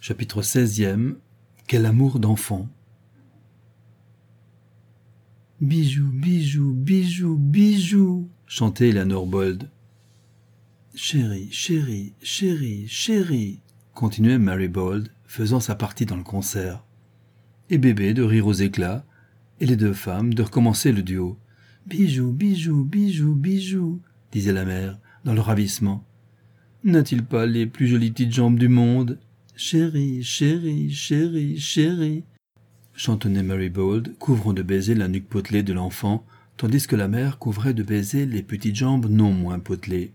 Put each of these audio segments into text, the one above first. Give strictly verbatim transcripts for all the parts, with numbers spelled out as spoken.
Chapitre seizième. Quel amour d'enfant. Bijou, bijou, bijou, bijou, chantait Eleanor Bold. Chérie, chérie, chérie, chérie, continuait Mary Bold, faisant sa partie dans le concert. Et bébé de rire aux éclats, et les deux femmes de recommencer le duo. Bijou, bijou, bijou, bijou, disait la mère, dans le ravissement. N'a-t-il pas les plus jolies petites jambes du monde? Chérie, chérie, chérie, chérie, chantonnait Mary Bold, couvrant de baisers la nuque potelée de l'enfant, tandis que la mère couvrait de baisers les petites jambes non moins potelées.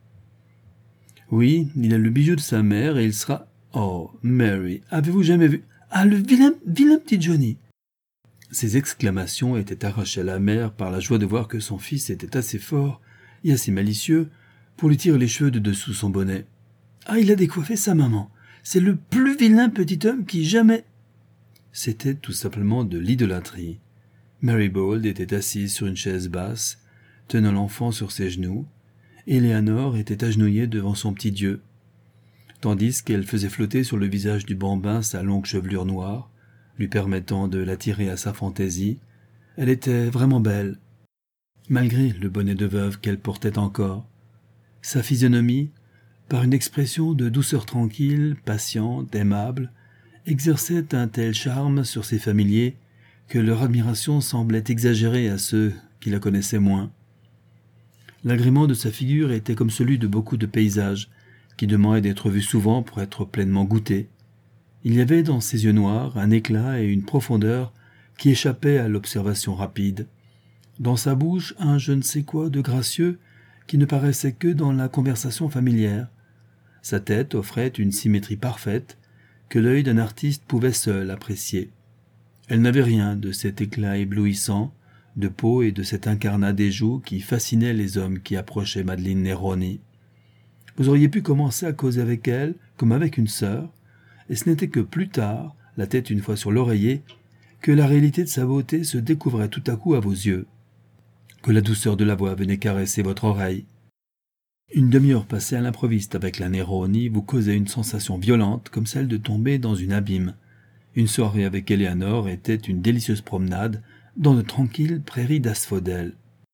Oui, il a le bijou de sa mère et il sera... Oh, Mary, avez-vous jamais vu... Ah, le vilain, vilain petit Johnny! Ces exclamations étaient arrachées à la mère par la joie de voir que son fils était assez fort et assez malicieux pour lui tirer les cheveux de dessous son bonnet. Ah, il a décoiffé sa maman. C'est le plus vilain petit homme qui jamais... C'était tout simplement de l'idolâtrie. Mary Bold était assise sur une chaise basse, tenant l'enfant sur ses genoux, et Eleanor était agenouillée devant son petit Dieu, tandis qu'elle faisait flotter sur le visage du bambin sa longue chevelure noire, lui permettant de l'attirer à sa fantaisie. Elle était vraiment belle, malgré le bonnet de veuve qu'elle portait encore. Sa physionomie, par une expression de douceur tranquille, patiente, aimable, exerçait un tel charme sur ses familiers que leur admiration semblait exagérée à ceux qui la connaissaient moins. L'agrément de sa figure était comme celui de beaucoup de paysages, qui demandent d'être vus souvent pour être pleinement goûtés. Il y avait dans ses yeux noirs un éclat et une profondeur qui échappaient à l'observation rapide. Dans sa bouche, un je ne sais quoi de gracieux qui ne paraissait que dans la conversation familière. Sa tête offrait une symétrie parfaite que l'œil d'un artiste pouvait seul apprécier. Elle n'avait rien de cet éclat éblouissant de peau et de cet incarnat des joues qui fascinait les hommes qui approchaient Madeleine Neroni. Vous auriez pu commencer à causer avec elle comme avec une sœur, et ce n'était que plus tard, la tête une fois sur l'oreiller, que la réalité de sa beauté se découvrait tout à coup à vos yeux, que la douceur de la voix venait caresser votre oreille. Une demi-heure passée à l'improviste avec la Neroni vous causait une sensation violente comme celle de tomber dans une abîme. Une soirée avec Eleanor était une délicieuse promenade dans de tranquilles prairies d'asphodèles.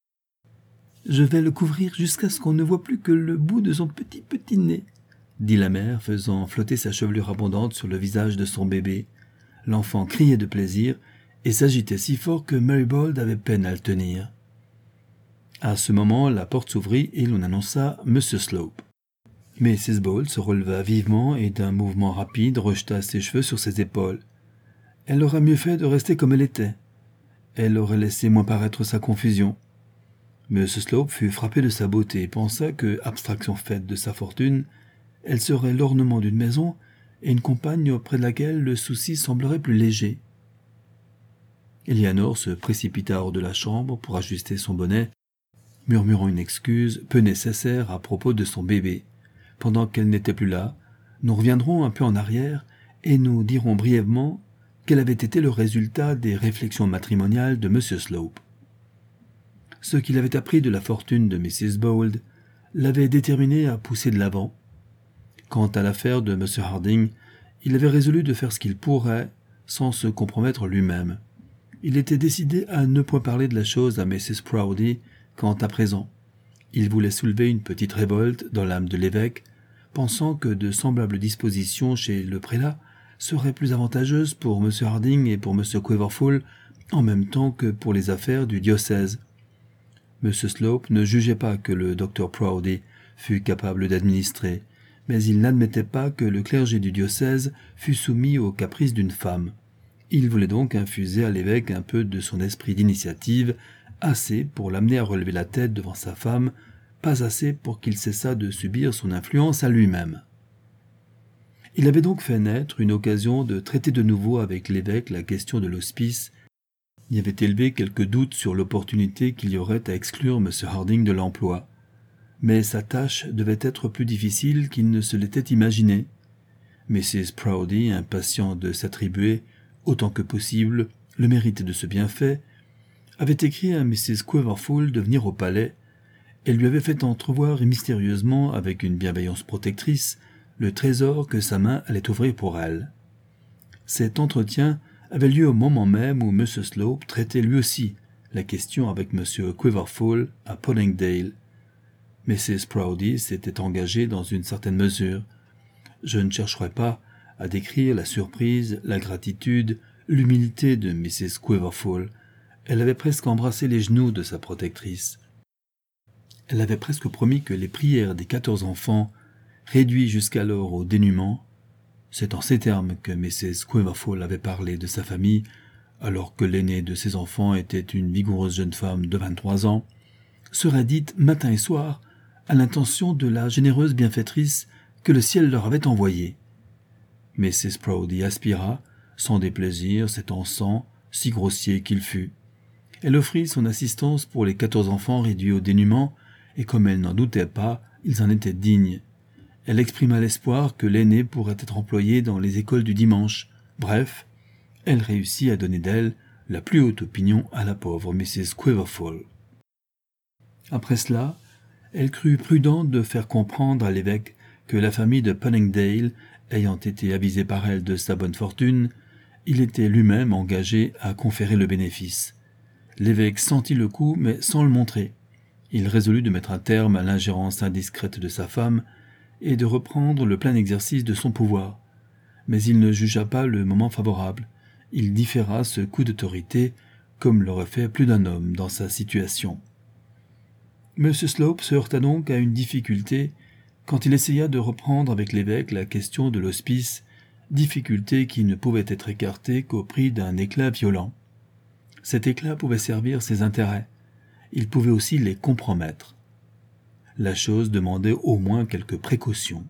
« Je vais le couvrir jusqu'à ce qu'on ne voie plus que le bout de son petit petit nez, » dit la mère, faisant flotter sa chevelure abondante sur le visage de son bébé. L'enfant criait de plaisir et s'agitait si fort que Mary Bold avait peine à le tenir. À ce moment, la porte s'ouvrit et l'on annonça Monsieur Slope. Missus Bold se releva vivement et d'un mouvement rapide rejeta ses cheveux sur ses épaules. Elle aurait mieux fait de rester comme elle était. Elle aurait laissé moins paraître sa confusion. Monsieur Slope fut frappé de sa beauté et pensa que, abstraction faite de sa fortune, elle serait l'ornement d'une maison et une compagne auprès de laquelle le souci semblerait plus léger. Eleanor se précipita hors de la chambre pour ajuster son bonnet, murmurant une excuse peu nécessaire à propos de son bébé. Pendant qu'elle n'était plus là, nous reviendrons un peu en arrière et nous dirons brièvement quel avait été le résultat des réflexions matrimoniales de Monsieur Slope. Ce qu'il avait appris de la fortune de Missus Bold l'avait déterminé à pousser de l'avant. Quant à l'affaire de Monsieur Harding, il avait résolu de faire ce qu'il pourrait sans se compromettre lui-même. Il était décidé à ne point parler de la chose à Missus Proudie quant à présent. Il voulait soulever une petite révolte dans l'âme de l'évêque, pensant que de semblables dispositions chez le prélat seraient plus avantageuses pour M. Harding et pour M. Quiverful, en même temps que pour les affaires du diocèse. M. Slope ne jugeait pas que le docteur Proudie fût capable d'administrer, mais il n'admettait pas que le clergé du diocèse fût soumis aux caprices d'une femme. Il voulait donc infuser à l'évêque un peu de son esprit d'initiative, assez pour l'amener à relever la tête devant sa femme, pas assez pour qu'il cessât de subir son influence à lui-même. Il avait donc fait naître une occasion de traiter de nouveau avec l'évêque la question de l'hospice, y avait élevé quelques doutes sur l'opportunité qu'il y aurait à exclure M. Harding de l'emploi. Mais sa tâche devait être plus difficile qu'il ne se l'était imaginé. Missus Proudie, impatient de s'attribuer, autant que possible, le mérite de ce bienfait, avait écrit à Missus Quiverful de venir au palais, et lui avait fait entrevoir mystérieusement, avec une bienveillance protectrice, le trésor que sa main allait ouvrir pour elle. Cet entretien avait lieu au moment même où M. Slope traitait lui aussi la question avec M. Quiverful à Puddingdale. Missus Proudie s'était engagée dans une certaine mesure. Je ne chercherai pas à décrire la surprise, la gratitude, l'humilité de Missus Quiverful. Elle avait presque embrassé les genoux de sa protectrice. Elle avait presque promis que les prières des quatorze enfants, réduits jusqu'alors au dénuement, c'est en ces termes que Missus Quiverful avait parlé de sa famille, alors que l'aînée de ses enfants était une vigoureuse jeune femme de vingt-trois ans, seraient dites matin et soir à l'intention de la généreuse bienfaitrice que le ciel leur avait envoyée. Missus Proudie aspira, sans déplaisir, cet encens, si grossier qu'il fût. Elle offrit son assistance pour les quatorze enfants réduits au dénuement, et comme elle n'en doutait pas, ils en étaient dignes. Elle exprima l'espoir que l'aîné pourrait être employé dans les écoles du dimanche. Bref, elle réussit à donner d'elle la plus haute opinion à la pauvre Missus Quiverful. Après cela, elle crut prudent de faire comprendre à l'évêque que la famille de Puddingdale, ayant été avisée par elle de sa bonne fortune, il était lui-même engagé à conférer le bénéfice. L'évêque sentit le coup, mais sans le montrer. Il résolut de mettre un terme à l'ingérence indiscrète de sa femme et de reprendre le plein exercice de son pouvoir. Mais il ne jugea pas le moment favorable. Il différa ce coup d'autorité, comme l'aurait fait plus d'un homme dans sa situation. M. Slope se heurta donc à une difficulté quand il essaya de reprendre avec l'évêque la question de l'hospice, difficulté qui ne pouvait être écartée qu'au prix d'un éclat violent. Cet éclat pouvait servir ses intérêts. Il pouvait aussi les compromettre. La chose demandait au moins quelques précautions.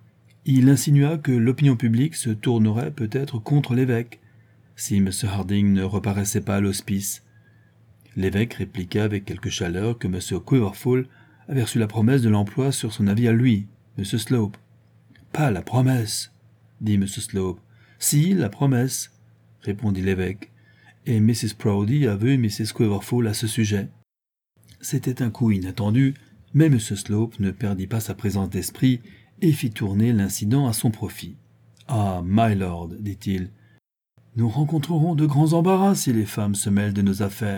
Il insinua que l'opinion publique se tournerait peut-être contre l'évêque, si M. Harding ne reparaissait pas à l'hospice. L'évêque répliqua avec quelque chaleur que M. Quiverful avait reçu la promesse de l'emploi sur son avis à lui, M. Slope. « Pas la promesse, » dit M. Slope. « Si, la promesse, » répondit l'évêque, et Missus Proudie a vu Missus Quiverful à ce sujet. C'était un coup inattendu, mais M. Slope ne perdit pas sa présence d'esprit et fit tourner l'incident à son profit. « Ah, my lord, dit-il, nous rencontrerons de grands embarras si les femmes se mêlent de nos affaires. »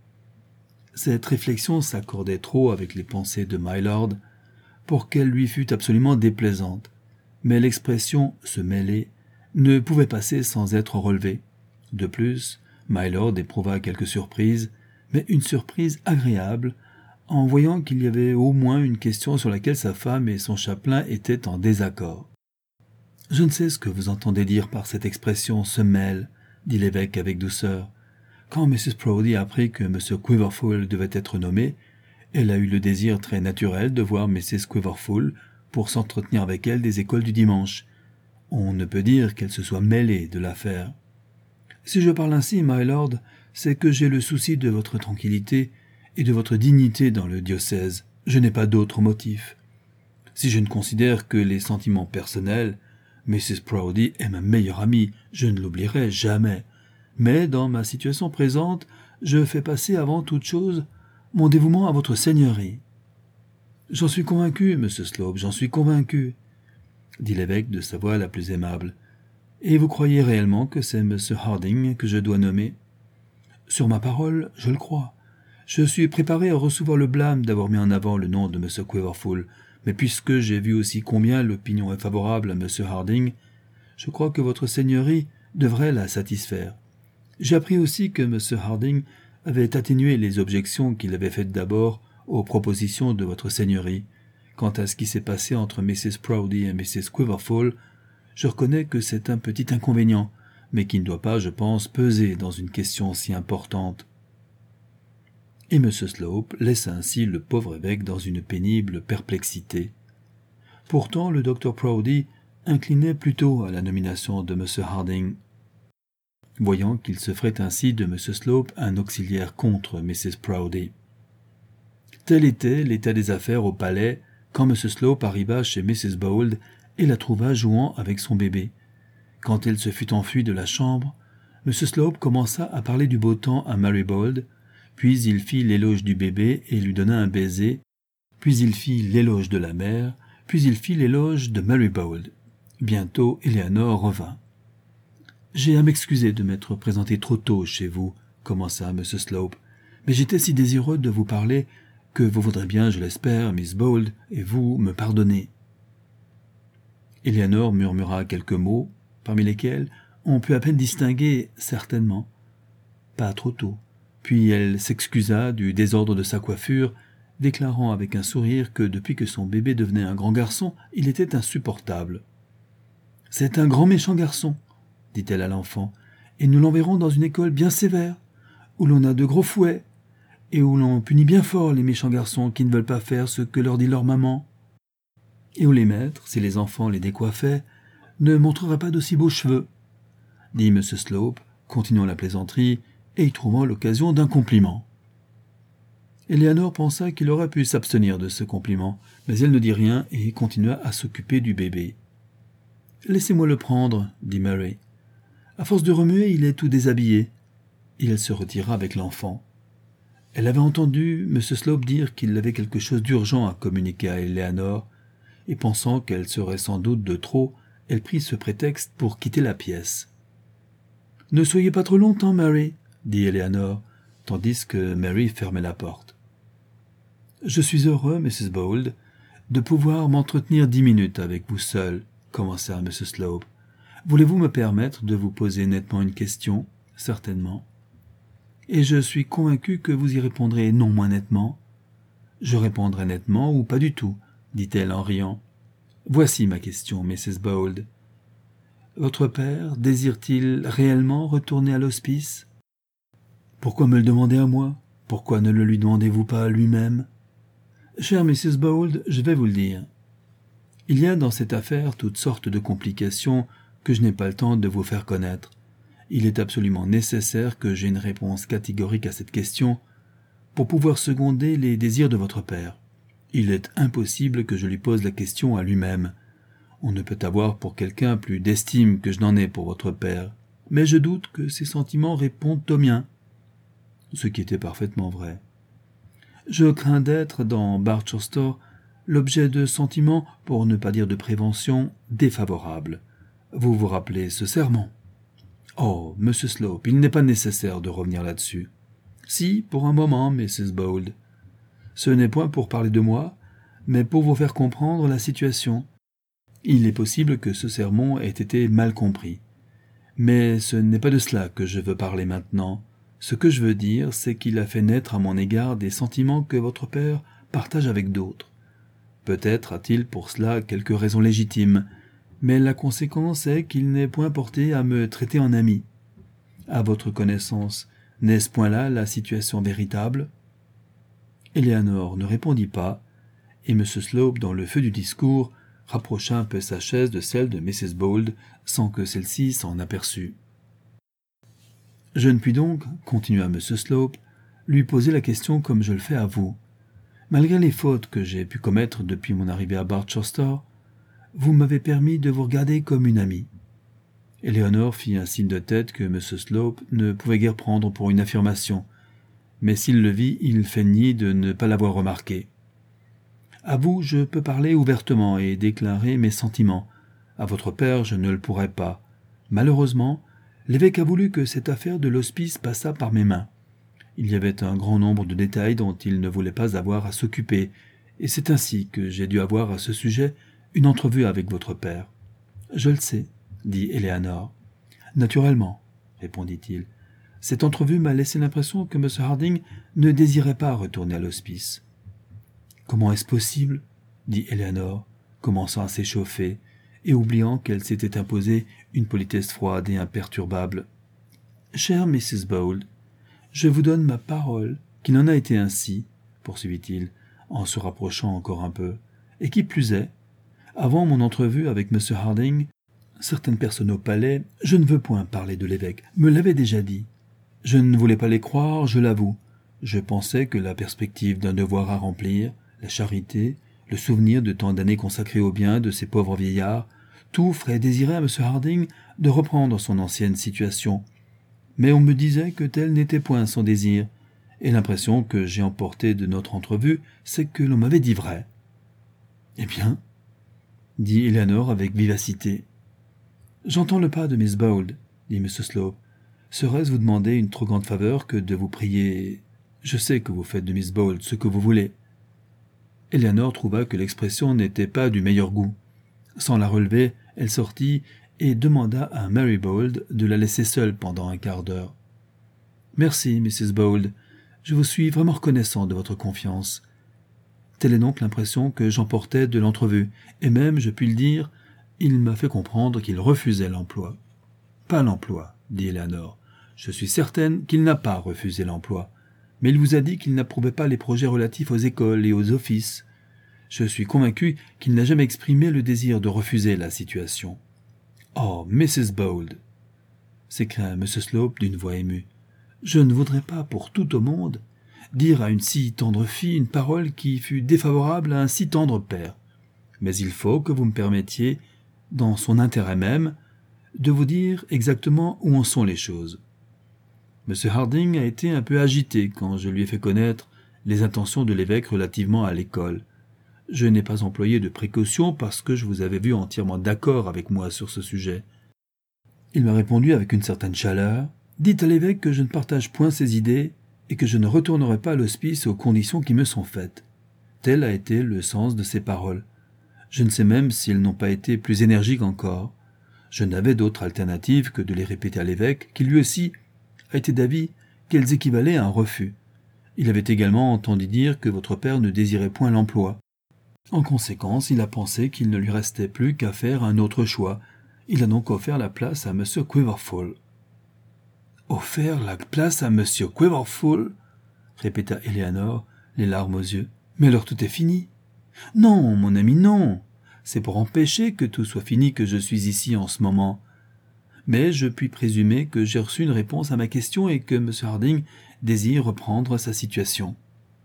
Cette réflexion s'accordait trop avec les pensées de my lord pour qu'elle lui fût absolument déplaisante, mais l'expression « se mêler » ne pouvait passer sans être relevée. De plus, my lord éprouva quelque surprise, mais une surprise agréable, en voyant qu'il y avait au moins une question sur laquelle sa femme et son chapelain étaient en désaccord. « Je ne sais ce que vous entendez dire par cette expression « se mêle », dit l'évêque avec douceur. Quand Missus Proudie apprit que M. Quiverful devait être nommé, elle a eu le désir très naturel de voir Missus Quiverful pour s'entretenir avec elle des écoles du dimanche. On ne peut dire qu'elle se soit mêlée de l'affaire. Si je parle ainsi, my lord, c'est que j'ai le souci de votre tranquillité et de votre dignité dans le diocèse. Je n'ai pas d'autre motif. Si je ne considère que les sentiments personnels, Missus Proudie est ma meilleure amie, je ne l'oublierai jamais. Mais dans ma situation présente, je fais passer avant toute chose mon dévouement à votre seigneurie. »« J'en suis convaincu, M. Slope, j'en suis convaincu, » dit l'évêque de sa voix la plus aimable. « Et vous croyez réellement que c'est M. Harding que je dois nommer ?»« Sur ma parole, je le crois. Je suis préparé à recevoir le blâme d'avoir mis en avant le nom de M. Quiverful, mais puisque j'ai vu aussi combien l'opinion est favorable à M. Harding, je crois que votre seigneurie devrait la satisfaire. J'ai appris aussi que M. Harding avait atténué les objections qu'il avait faites d'abord aux propositions de votre seigneurie. Quant à ce qui s'est passé entre Missus Proudie et Missus Quiverful, je reconnais que c'est un petit inconvénient, mais qui ne doit pas, je pense, peser dans une question si importante. » Et M. Slope laissa ainsi le pauvre évêque dans une pénible perplexité. Pourtant, le docteur Proudie inclinait plutôt à la nomination de M. Harding. Voyant qu'il se ferait ainsi de M. Slope un auxiliaire contre Missus Proudie. Tel était l'état des affaires au palais quand M. Slope arriva chez Missus Bold et la trouva jouant avec son bébé. Quand elle se fut enfuie de la chambre, M. Slope commença à parler du beau temps à Mary Bold, puis il fit l'éloge du bébé et lui donna un baiser, puis il fit l'éloge de la mère, puis il fit l'éloge de Mary Bold. Bientôt, Eleanor revint. « J'ai à m'excuser de m'être présenté trop tôt chez vous, » commença M. Slope, « mais j'étais si désireux de vous parler que vous voudrez bien, je l'espère, Miss Bold, et vous me pardonner. » Eleanor murmura quelques mots, parmi lesquels on put à peine distinguer « certainement », pas trop tôt. Puis elle s'excusa du désordre de sa coiffure, déclarant avec un sourire que depuis que son bébé devenait un grand garçon, il était insupportable. « C'est un grand méchant garçon, » dit-elle à l'enfant, « et nous l'enverrons dans une école bien sévère, où l'on a de gros fouets, et où l'on punit bien fort les méchants garçons qui ne veulent pas faire ce que leur dit leur maman, et où les maîtres, si les enfants les décoiffaient, ne montreraient pas d'aussi beaux cheveux, » dit M. Slope, continuant la plaisanterie, et y trouvant l'occasion d'un compliment. Eleanor pensa qu'il aurait pu s'abstenir de ce compliment, mais elle ne dit rien et continua à s'occuper du bébé. « Laissez-moi le prendre, » dit Mary. « À force de remuer, il est tout déshabillé. » Et elle se retira avec l'enfant. Elle avait entendu M. Slope dire qu'il avait quelque chose d'urgent à communiquer à Eleanor, et pensant qu'elle serait sans doute de trop, elle prit ce prétexte pour quitter la pièce. « Ne soyez pas trop longtemps, Mary, » dit Eleanor, tandis que Mary fermait la porte. « Je suis heureux, Missus Bold, de pouvoir m'entretenir dix minutes avec vous seule, » commença M. Slope. « Voulez-vous me permettre de vous poser nettement une question, certainement ? Et je suis convaincu que vous y répondrez non moins nettement. Je répondrai nettement ou pas du tout, dit-elle en riant. Voici ma question, Missus Bold. Votre père désire-t-il réellement retourner à l'hospice ? Pourquoi me le demander à moi ? Pourquoi ne le lui demandez-vous pas à lui-même ? Chère Missus Bold, je vais vous le dire. Il y a dans cette affaire toutes sortes de complications que je n'ai pas le temps de vous faire connaître. Il est absolument nécessaire que j'aie une réponse catégorique à cette question pour pouvoir seconder les désirs de votre père. Il est impossible que je lui pose la question à lui-même. On ne peut avoir pour quelqu'un plus d'estime que je n'en ai pour votre père, mais je doute que ses sentiments répondent aux miens. Ce qui était parfaitement vrai. Je crains d'être, dans Barchester, l'objet de sentiments, pour ne pas dire de préventions, défavorables. Vous vous rappelez ce serment ? Oh, Monsieur Slope, il n'est pas nécessaire de revenir là-dessus. Si, pour un moment, Missus Bold. Ce n'est point pour parler de moi, mais pour vous faire comprendre la situation. Il est possible que ce sermon ait été mal compris. Mais ce n'est pas de cela que je veux parler maintenant. Ce que je veux dire, c'est qu'il a fait naître à mon égard des sentiments que votre père partage avec d'autres. Peut-être a-t-il pour cela quelques raisons légitimes, mais la conséquence est qu'il n'est point porté à me traiter en ami. À votre connaissance, n'est-ce point là la situation véritable ? Eleanor ne répondit pas, et M. Slope, dans le feu du discours, rapprocha un peu sa chaise de celle de Missus Bold, sans que celle-ci s'en aperçût. « Je ne puis donc, continua M. Slope, lui poser la question comme je le fais à vous. Malgré les fautes que j'ai pu commettre depuis mon arrivée à Barchester, vous m'avez permis de vous regarder comme une amie. » Eleanor fit un signe de tête que M. Slope ne pouvait guère prendre pour une affirmation, mais s'il le vit, il feignit de ne pas l'avoir remarqué. « À vous, je peux parler ouvertement et déclarer mes sentiments. À votre père, je ne le pourrai pas. Malheureusement, l'évêque a voulu que cette affaire de l'hospice passât par mes mains. Il y avait un grand nombre de détails dont il ne voulait pas avoir à s'occuper, et c'est ainsi que j'ai dû avoir à ce sujet une entrevue avec votre père. »« Je le sais, » dit Eleanor. « Naturellement, » répondit-il. « Cette entrevue m'a laissé l'impression que M. Harding ne désirait pas retourner à l'hospice. »« Comment est-ce possible ?» dit Eleanor, commençant à s'échauffer, et oubliant qu'elle s'était imposée une politesse froide et imperturbable. « Chère Missus Bold, je vous donne ma parole qu'il en a été ainsi, » poursuivit-il, en se rapprochant encore un peu, « et qui plus est, avant mon entrevue avec M. Harding, certaines personnes au palais, je ne veux point parler de l'évêque, me l'avaient déjà dit. Je ne voulais pas les croire, je l'avoue. Je pensais que la perspective d'un devoir à remplir, la charité, le souvenir de tant d'années consacrées au bien de ces pauvres vieillards, tout ferait désirer à M. Harding de reprendre son ancienne situation. Mais on me disait que tel n'était point son désir, et l'impression que j'ai emportée de notre entrevue, c'est que l'on m'avait dit vrai. » « Eh bien, dit Eleanor avec vivacité. « J'entends le pas de Miss Bold, dit M. Slope. Serait-ce vous demander une trop grande faveur que de vous prier? Je sais que vous faites de Miss Bold ce que vous voulez. » Eleanor trouva que l'expression n'était pas du meilleur goût. Sans la relever, elle sortit et demanda à Mary Bold de la laisser seule pendant un quart d'heure. « Merci, Missus Bold. Je vous suis vraiment reconnaissant de votre confiance. » Telle est donc l'impression que j'emportais de l'entrevue, et même, je puis le dire, il m'a fait comprendre qu'il refusait l'emploi. « Pas l'emploi, » dit Eleanor. « Je suis certaine qu'il n'a pas refusé l'emploi, mais il vous a dit qu'il n'approuvait pas les projets relatifs aux écoles et aux offices. Je suis convaincu qu'il n'a jamais exprimé le désir de refuser la situation. »« Oh, Missus Bold !» s'écria M. Slope d'une voix émue. « Je ne voudrais pas, pour tout au monde, dire à une si tendre fille une parole qui fût défavorable à un si tendre père. Mais il faut que vous me permettiez, dans son intérêt même, de vous dire exactement où en sont les choses. M. Harding a été un peu agité quand je lui ai fait connaître les intentions de l'évêque relativement à l'école. Je n'ai pas employé de précautions parce que je vous avais vu entièrement d'accord avec moi sur ce sujet. Il m'a répondu avec une certaine chaleur. « Dites à l'évêque que je ne partage point ses idées et que je ne retournerai pas à l'hospice aux conditions qui me sont faites. » Tel a été le sens de ses paroles. Je ne sais même s'ils n'ont pas été plus énergiques encore. Je n'avais d'autre alternative que de les répéter à l'évêque, qui lui aussi a été d'avis qu'elles équivalaient à un refus. Il avait également entendu dire que votre père ne désirait point l'emploi. En conséquence, il a pensé qu'il ne lui restait plus qu'à faire un autre choix. Il a donc offert la place à M. Quiverful. « Offert la place à M. Quiverful » répéta Eleanor, les larmes aux yeux. « Mais alors tout est fini. »« Non, mon ami, non. C'est pour empêcher que tout soit fini que je suis ici en ce moment. Mais je puis présumer que j'ai reçu une réponse à ma question et que M. Harding désire reprendre sa situation. »«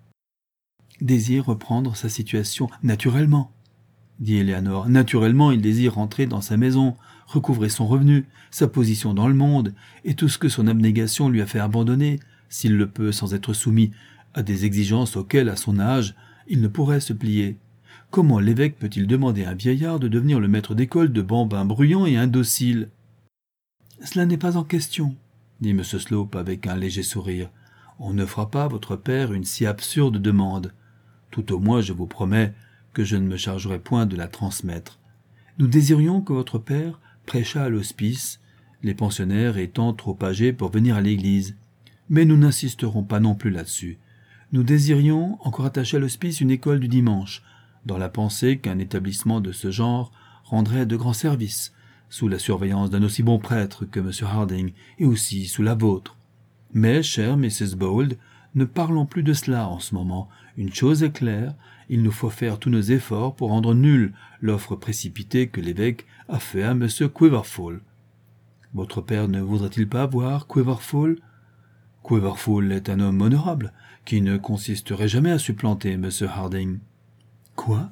Désire reprendre sa situation, naturellement, » dit Eleanor. « Naturellement, il désire rentrer dans sa maison, recouvrer son revenu, sa position dans le monde, et tout ce que son abnégation lui a fait abandonner, s'il le peut sans être soumis à des exigences auxquelles, à son âge, il ne pourrait se plier. Comment l'évêque peut-il demander à un vieillard de devenir le maître d'école de bambins bruyants et indociles ? » « Cela n'est pas en question, » dit M. Slope avec un léger sourire. « On ne fera pas à votre père une si absurde demande. Tout au moins, je vous promets que je ne me chargerai point de la transmettre. Nous désirions que votre père prêchât à l'hospice, les pensionnaires étant trop âgés pour venir à l'église. Mais nous n'insisterons pas non plus là-dessus. Nous désirions encore attacher à l'hospice une école du dimanche, dans la pensée qu'un établissement de ce genre rendrait de grands services, sous la surveillance d'un aussi bon prêtre que M. Harding, et aussi sous la vôtre. Mais, chère Missus Bold, ne parlons plus de cela en ce moment. Une chose est claire, il nous faut faire tous nos efforts pour rendre nulle l'offre précipitée que l'évêque a fait à M. Quiverful. Votre père ne voudrait-il pas voir Quiverful ? Quiverful est un homme honorable, qui ne consisterait jamais à supplanter M. Harding. »« Quoi ?»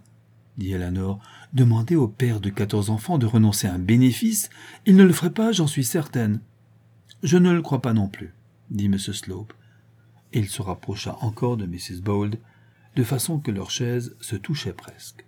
dit Eleanor. « Demander au père de quatorze enfants de renoncer à un bénéfice, il ne le ferait pas, j'en suis certaine. »« Je ne le crois pas non plus, » dit M. Slope. Et il se rapprocha encore de Missus Bold, de façon que leurs chaises se touchaient presque.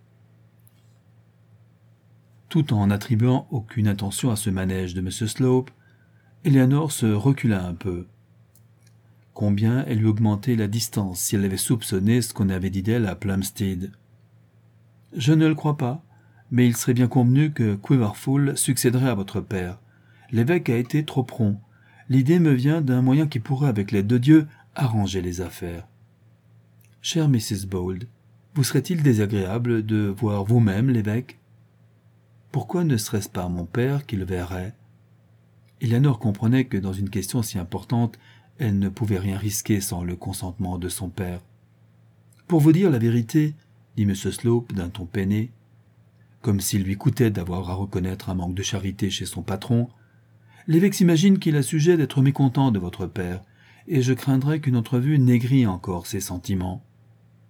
Tout en n'attribuant aucune intention à ce manège de M. Slope, Eleanor se recula un peu. Combien elle lui augmentait la distance si elle avait soupçonné ce qu'on avait dit d'elle à Plumstead. « Je ne le crois pas, mais il serait bien convenu que Quiverful succéderait à votre père. L'évêque a été trop prompt. L'idée me vient d'un moyen qui pourrait, avec l'aide de Dieu, arranger les affaires. Chère Missus Bold, vous serait-il désagréable de voir vous-même l'évêque ? Pourquoi ne serait-ce pas mon père qui le verrait ? » Eleanor comprenait que dans une question si importante, elle ne pouvait rien risquer sans le consentement de son père. « Pour vous dire la vérité, » dit M. Slope d'un ton peiné, comme s'il lui coûtait d'avoir à reconnaître un manque de charité chez son patron, « l'évêque s'imagine qu'il a sujet d'être mécontent de votre père, et je craindrais qu'une entrevue n'aigrit encore ses sentiments. »« Pourquoi ?»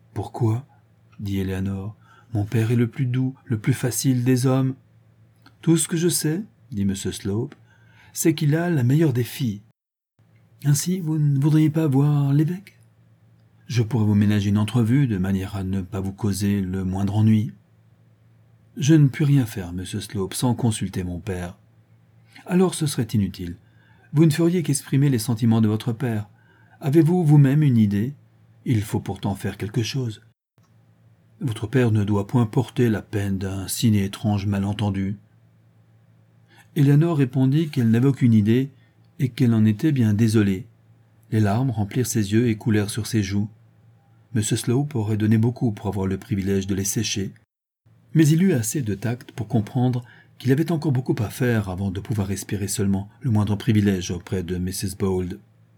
dit Eleanor. « Mon père est le plus doux, le plus facile des hommes. »« Tout ce que je sais, » dit M. Slope, « c'est qu'il a la meilleure des filles. Ainsi, vous ne voudriez pas voir l'évêque ? Je pourrais vous ménager une entrevue, de manière à ne pas vous causer le moindre ennui. »« Je ne puis rien faire, monsieur Slope, sans consulter mon père. Alors ce serait inutile. Vous ne feriez qu'exprimer les sentiments de votre père. Avez-vous vous-même une idée? Il faut pourtant faire quelque chose. Votre père ne doit point porter la peine d'un si étrange malentendu. Eleanor répondit qu'elle n'avait aucune idée et qu'elle en était bien désolée. Les larmes remplirent ses yeux et coulèrent sur ses joues. M. Slope aurait donné beaucoup pour avoir le privilège de les sécher, mais il eut assez de tact pour comprendre qu'il avait encore beaucoup à faire avant de pouvoir espérer seulement le moindre privilège auprès de missus Bold.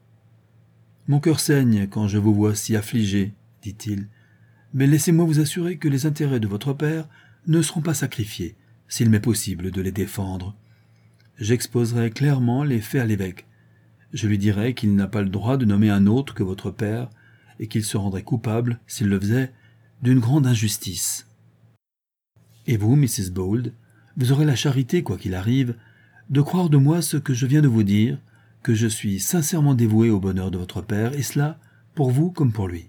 « Mon cœur saigne quand je vous vois si affligé, dit-il, mais laissez-moi vous assurer que les intérêts de votre père ne seront pas sacrifiés, s'il m'est possible de les défendre. J'exposerai clairement les faits à l'évêque. Je lui dirai qu'il n'a pas le droit de nommer un autre que votre père, et qu'il se rendrait coupable, s'il le faisait, d'une grande injustice. Et vous, missus Bold, vous aurez la charité, quoi qu'il arrive, de croire de moi ce que je viens de vous dire, que je suis sincèrement dévoué au bonheur de votre père, et cela pour vous comme pour lui. »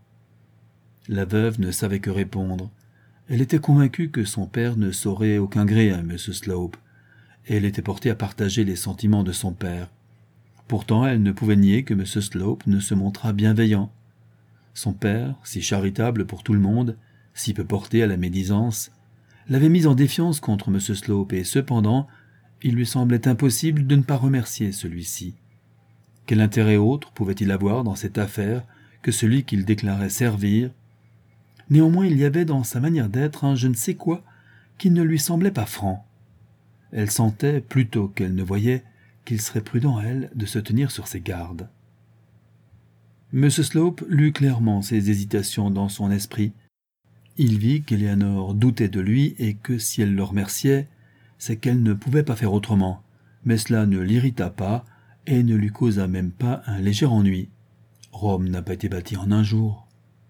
La veuve ne savait que répondre. Elle était convaincue que son père ne saurait aucun gré à M. Slope, et elle était portée à partager les sentiments de son père. Pourtant, elle ne pouvait nier que M. Slope ne se montrât bienveillant. Son père, si charitable pour tout le monde, si peu porté à la médisance, l'avait mise en défiance contre M. Slope, et cependant, il lui semblait impossible de ne pas remercier celui-ci. Quel intérêt autre pouvait-il avoir dans cette affaire que celui qu'il déclarait servir? Néanmoins, il y avait dans sa manière d'être un je ne sais quoi qui ne lui semblait pas franc. Elle sentait, plutôt qu'elle ne voyait, qu'il serait prudent à elle de se tenir sur ses gardes. M. Slope lut clairement ses hésitations dans son esprit. Il vit qu'Eleanor doutait de lui et que si elle le remerciait, c'est qu'elle ne pouvait pas faire autrement, mais cela ne l'irrita pas et ne lui causa même pas un léger ennui. Rome n'a pas été bâtie en un jour.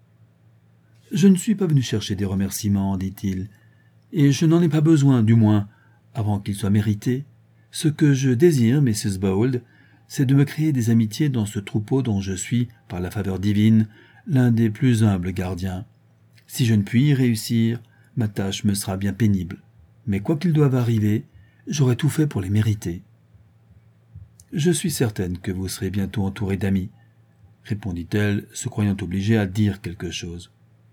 « Je ne suis pas venu chercher des remerciements, dit-il, et je n'en ai pas besoin, du moins, avant qu'ils soient mérités. Ce que je désire, missus Bold, c'est de me créer des amitiés dans ce troupeau dont je suis, par la faveur divine, l'un des plus humbles gardiens. Si je ne puis y réussir, ma tâche me sera bien pénible. Mais quoi qu'il doive arriver, j'aurai tout fait pour les mériter. »« Je suis certaine que vous serez bientôt entouré d'amis, » répondit-elle, se croyant obligée à dire quelque chose.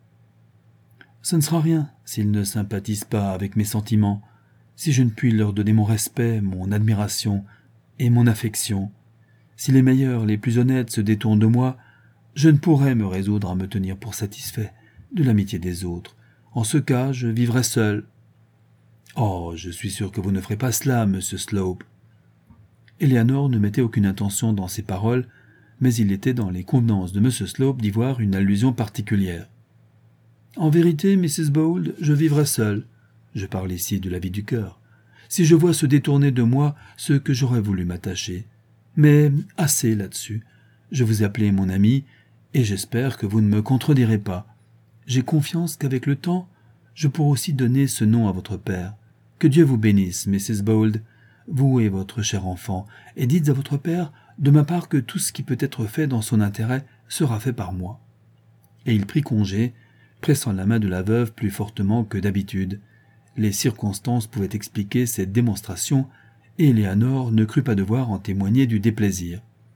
« Ce ne sera rien s'ils ne sympathisent pas avec mes sentiments, si je ne puis leur donner mon respect, mon admiration et mon affection. Si les meilleurs, les plus honnêtes se détournent de moi, je ne pourrai me résoudre à me tenir pour satisfait de l'amitié des autres. En ce cas, je vivrai seul. »« Oh, je suis sûr que vous ne ferez pas cela, monsieur Slope. » Eleanor ne mettait aucune intention dans ses paroles, mais il était dans les convenances de M. Slope d'y voir une allusion particulière. « En vérité, missus Bold, je vivrai seul. Je parle ici de la vie du cœur. Si je vois se détourner de moi ceux que j'aurais voulu m'attacher. Mais assez là-dessus. Je vous ai appelé mon ami, et j'espère que vous ne me contredirez pas. J'ai confiance qu'avec le temps, je pourrai aussi donner ce nom à votre père. Que Dieu vous bénisse, missus Bold, vous et votre cher enfant, et dites à votre père de ma part que tout ce qui peut être fait dans son intérêt sera fait par moi. » Et il prit congé, pressant la main de la veuve plus fortement que d'habitude. Les circonstances pouvaient expliquer cette démonstration, et Eleanor ne crut pas devoir en témoigner du déplaisir.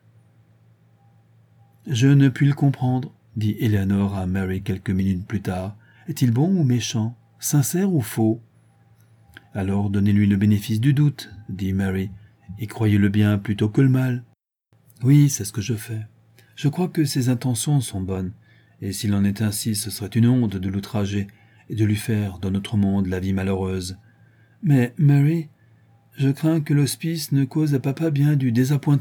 « Je ne puis le comprendre, » dit Eleanor à Mary quelques minutes plus tard. « Est-il bon ou méchant, sincère ou faux ?»« Alors donnez-lui le bénéfice du doute, » dit Mary, « et croyez-le bien plutôt que le mal. »« Oui, c'est ce que je fais. Je crois que ses intentions sont bonnes, et s'il en est ainsi, ce serait une honte de l'outrager et de lui faire, dans notre monde, la vie malheureuse. Mais, Mary, je crains que l'hospice ne cause à papa bien du désappointement. »